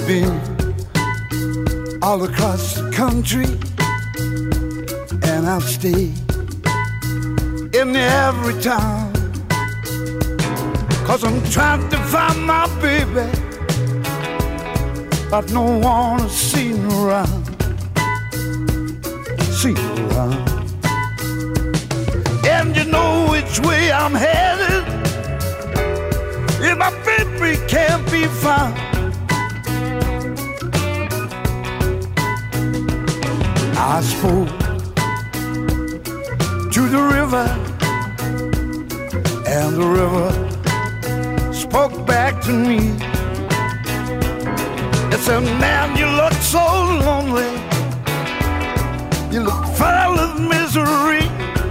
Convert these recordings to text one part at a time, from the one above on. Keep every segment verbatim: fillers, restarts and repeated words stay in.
I've been all across the country, and I've stayed in every town, 'cause I'm trying to find my baby, but no one is seen around, seen around. And you know which way I'm headed, if my baby can't be found. I spoke to the river, and the river spoke back to me. It said, man, you look so lonely, you look full of misery,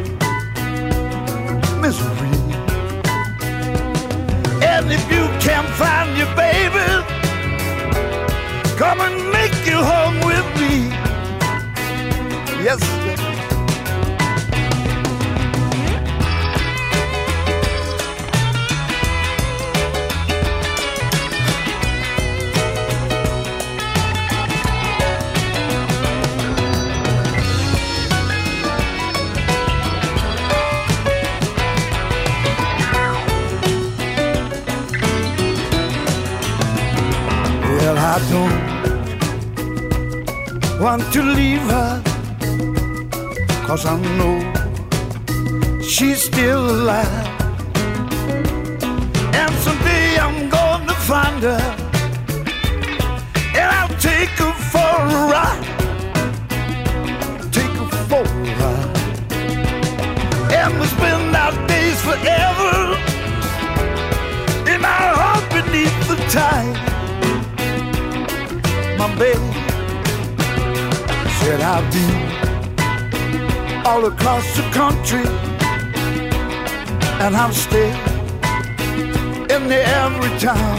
misery. And if you can't find your baby, come and make your home with me. Yes, sir. Well, I don't want to leave her, 'cause I know she's still alive. And someday I'm gonna find her, and I'll take her for a ride, take her for a ride. And we'll spend our days forever in our heart beneath the tide. My baby said I'll be all across the country, and I'll stay in every town,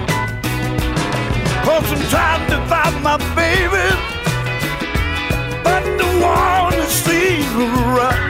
'cause I'm trying to find my baby, but the one to see right.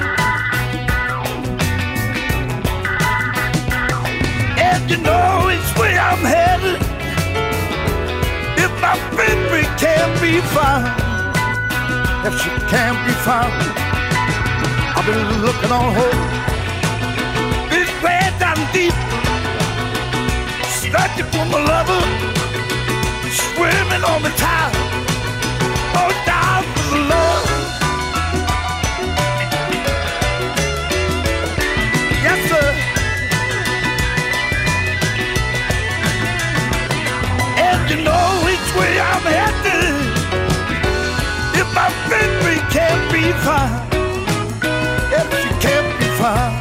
And you know it's where I'm headed, if my baby can't be found, if she can't be found. I've been looking on her, this way down deep, searching for my lover, swimming on the tide, oh, down for the love. Yes, sir. And you know which way I'm headed, if my baby can't be found, if she can't be found.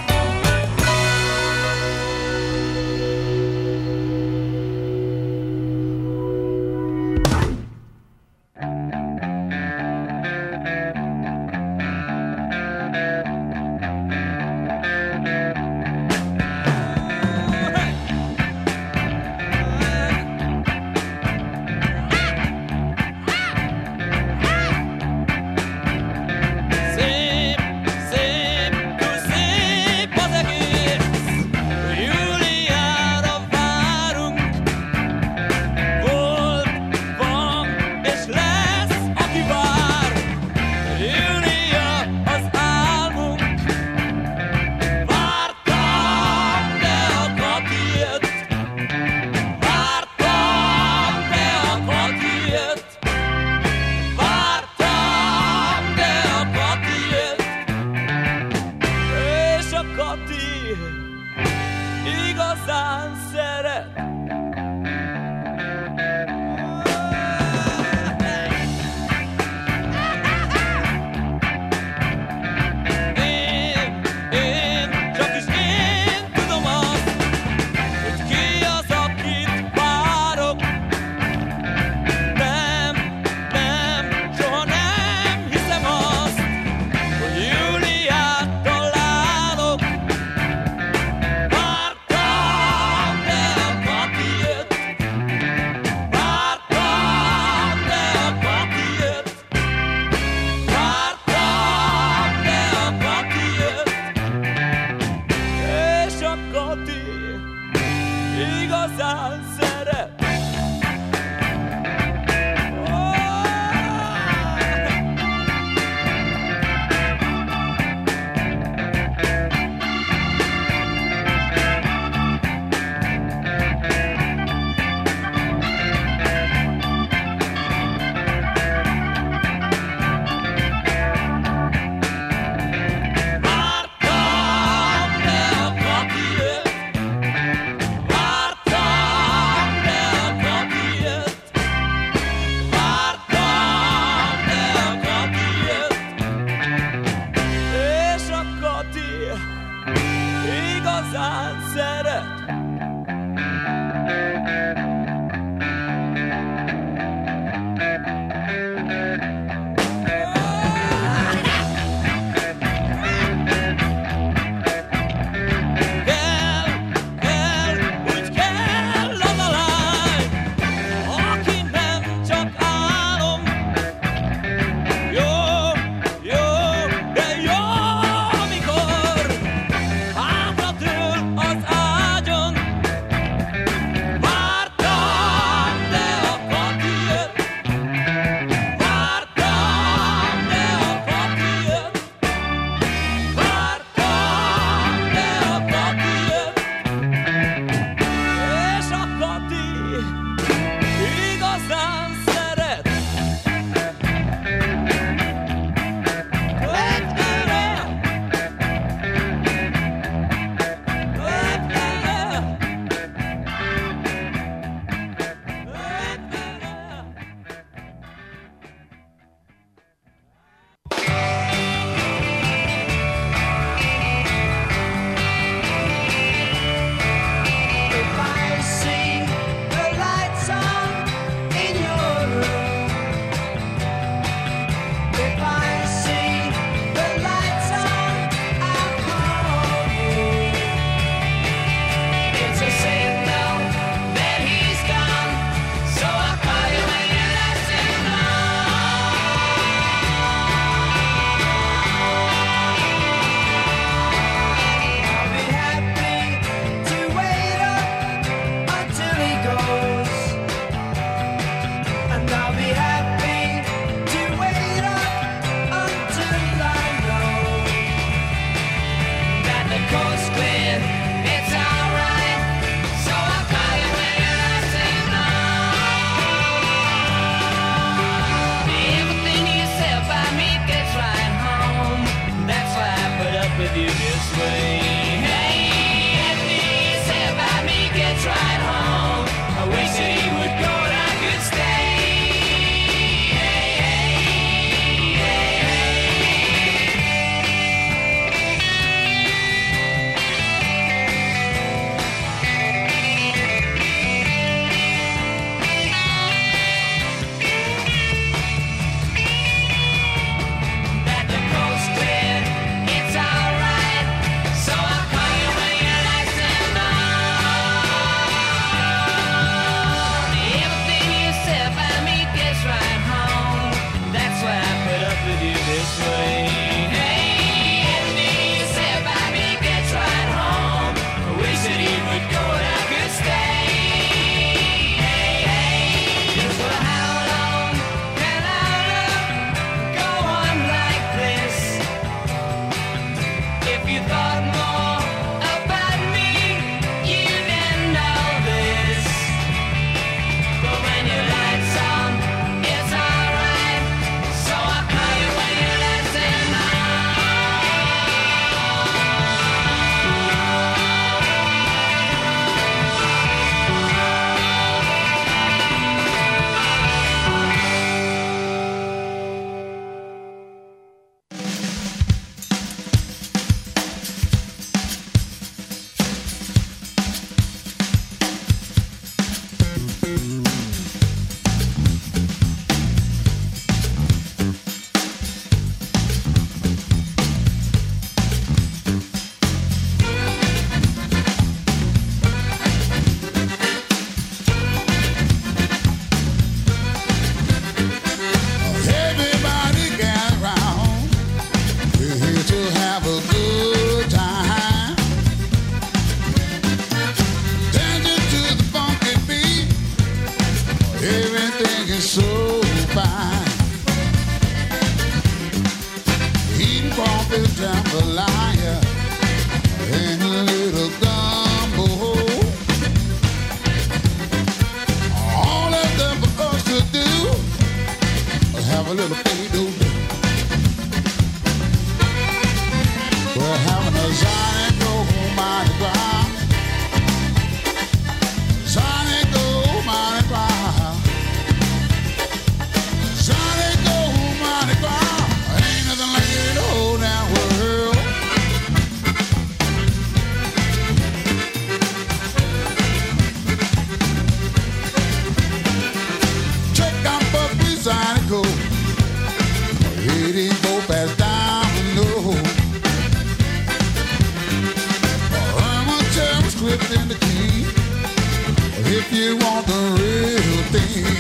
in the key. If you want the real thing.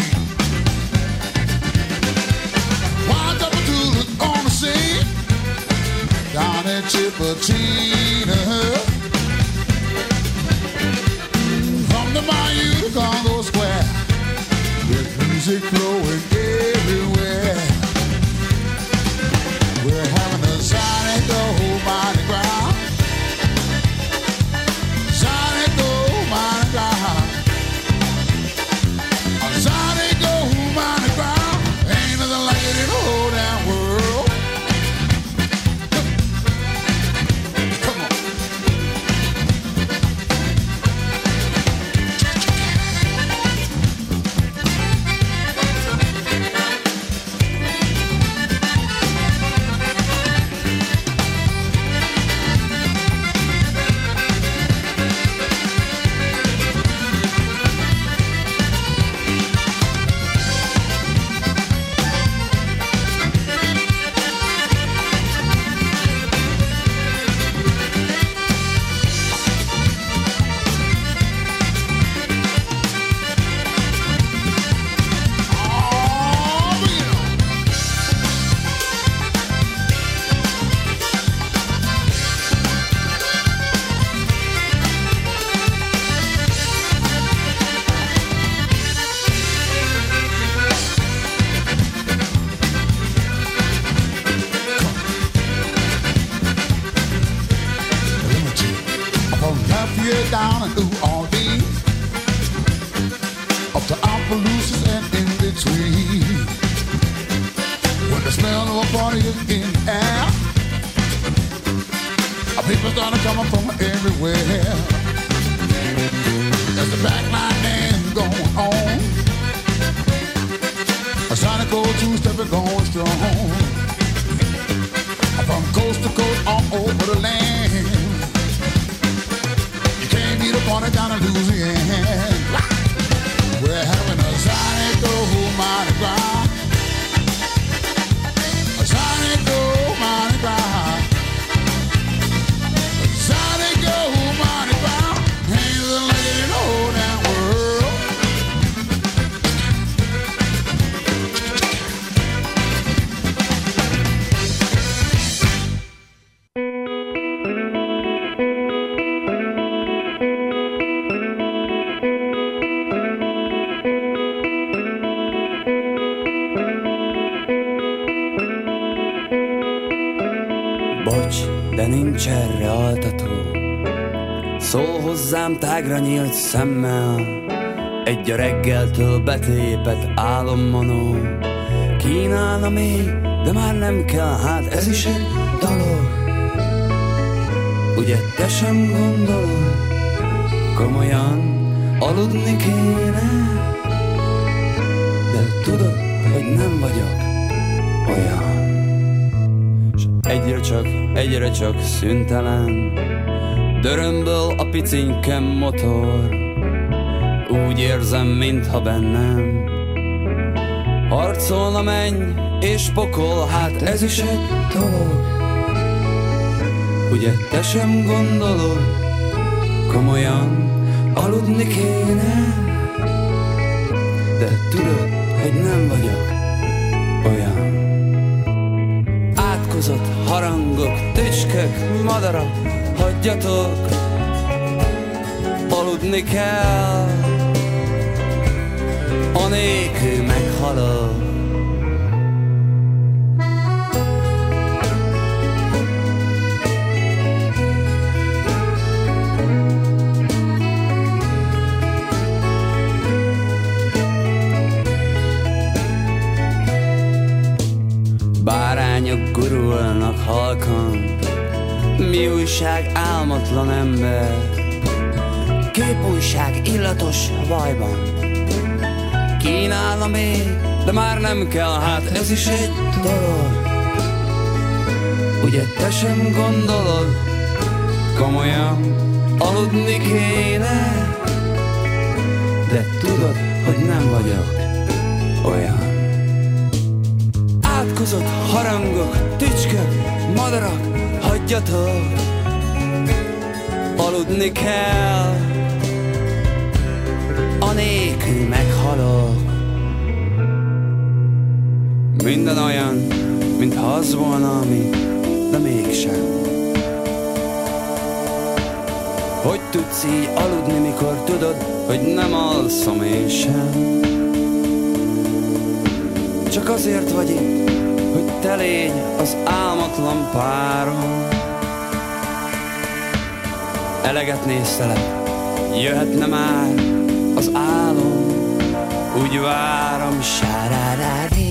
Wind up a tool on the scene. Down at Chippetina. From the bayou to Congo Square. With music flowing everywhere. We're having a Sonic oh Mardi Gras. Sonic oh Mardi Gras. A Sonic oh Mardi Gras. Ain't nothing like it in the whole damn world. Come on. Down in New Orleans, up to Opelousas and in between. When the smell of a party is in the air, people started coming from everywhere. As the backline dance going on, a Sonic oh two stepping going strong. From coast to coast all over the land. The party down in Louisiana. We're having a Sonic oh Mardi Gras. A Sonic oh Mardi Gras. A Sonic oh Mardi Gras. Ain't nothing like it in the whole damn world. De nincs erre altató. Szól hozzám tágra nyílt szemmel, egy a reggeltől betépett álommanó. Kínálna még, de már nem kell, hát ez is egy dolog. Ugye te sem gondolod, komolyan aludni kéne, de tudod, hogy nem vagyok olyan. Egyre csak, egyre csak szüntelen dörömböl a picinkem motor. Úgy érzem, mintha bennem harcolna menny és pokol. Hát ez is egy dolog. Ugye te sem gondolod, komolyan aludni kéne, de tudod, hogy nem vagyok olyan. Átkozott harangok, tücskök, madarak, hagyjatok, aludni kell, anélkül meghalok. Bárányok gurulnak halkan, mi újság álmatlan ember? Képújság illatos vajban, kínálna még, de már nem kell, hát ez is egy dolog. Ugye te sem gondolod, komolyan aludni kéne, de tudod, hogy nem vagyok olyan. Átkozott harangok, tücskök, madarak, hagyjatok, aludni kell, minden olyan, mintha az volna, ami, de mégsem. Hogy tudsz így aludni, mikor tudod, hogy nem alszom én sem? Csak azért vagy itt, hogy te légy az álmatlan párom. Eleget néztelek, jöhetne már az álom, úgy várom, sárárári.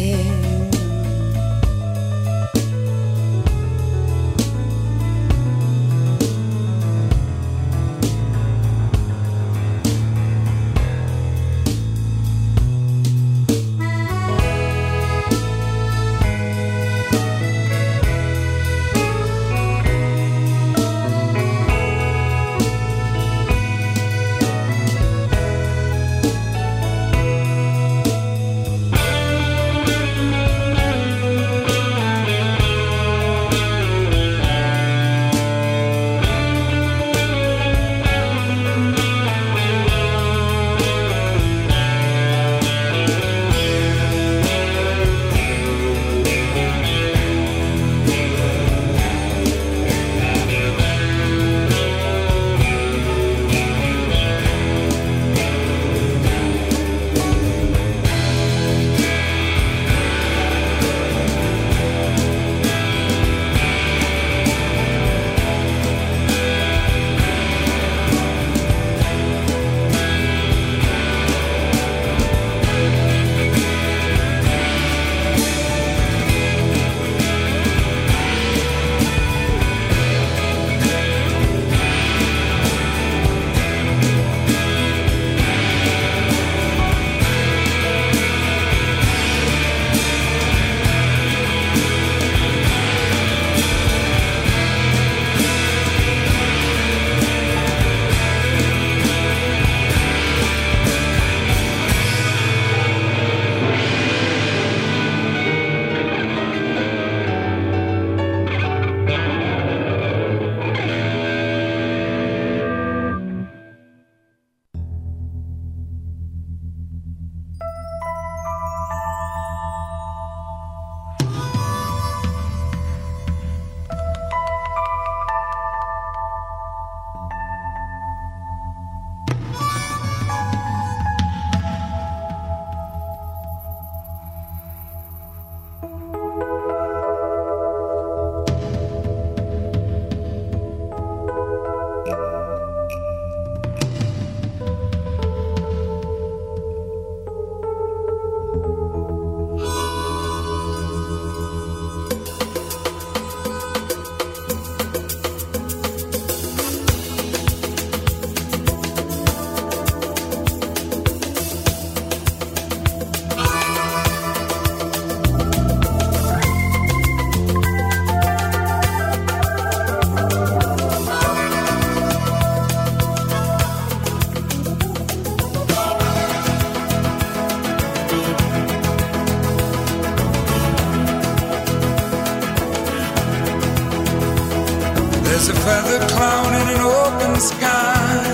There's a feather cloud in an open sky,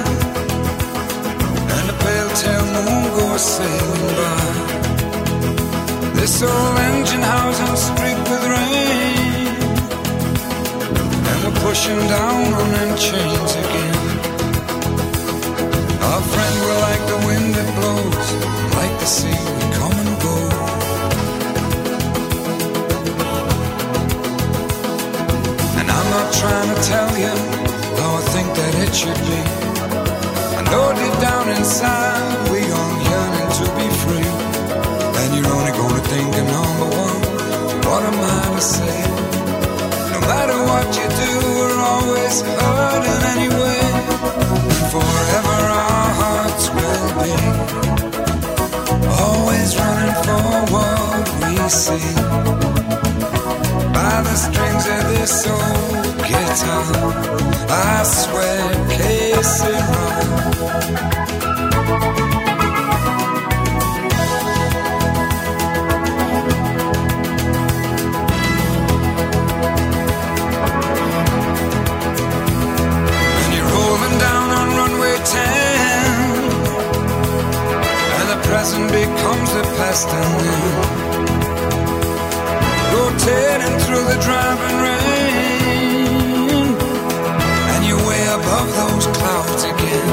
and a pale tail moon goes sailing by. This old engine house is streaked with rain, and we're pushing down on them chains again. Our friend, we're like the wind that blows, like the sea we come and go. I'm not trying to tell you how I think that it should be. I know deep down inside we all yearning to be free. And you're only gonna think of number one, what am I to say? No matter what you do, we're always hurting anyway. And forever our hearts will be always running for what we see. By the strings of this old guitar, I swear, Casey Run. And you're rolling down on runway ten, and the present becomes the past and then. the driving rain, and you're way above those clouds again.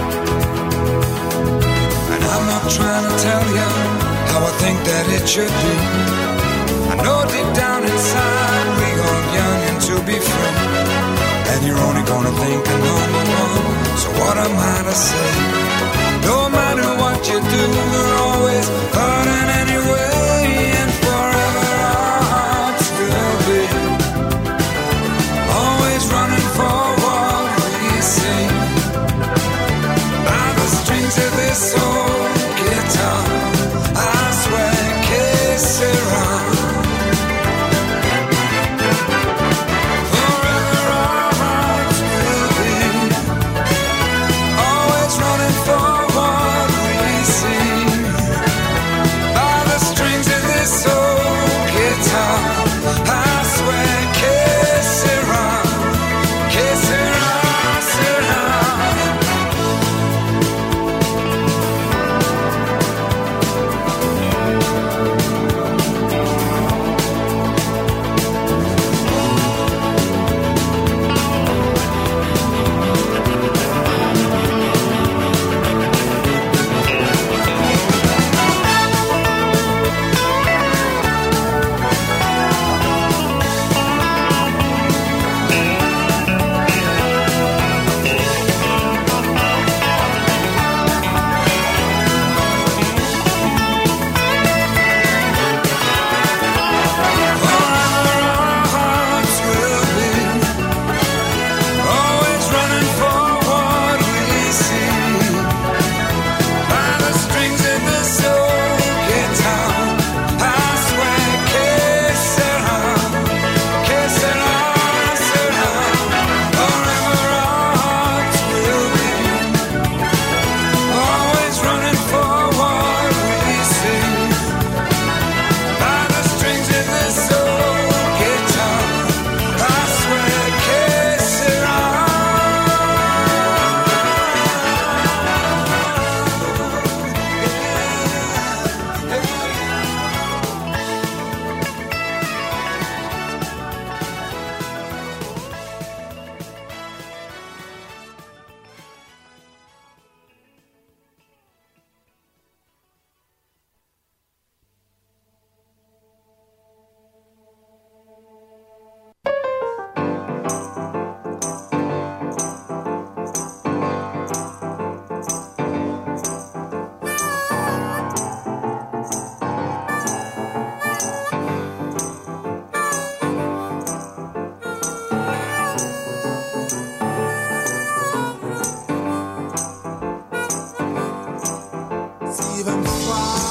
And I'm not trying to tell you how I think that it should be. I know deep down inside we all yearning to be free, and you're only gonna think of number one. So what am I to say? No matter what you do, you're always hurting anyway, and forever our hearts will be always running for what we see. By the strings of this old guitar, I swear, que sera. See them fly.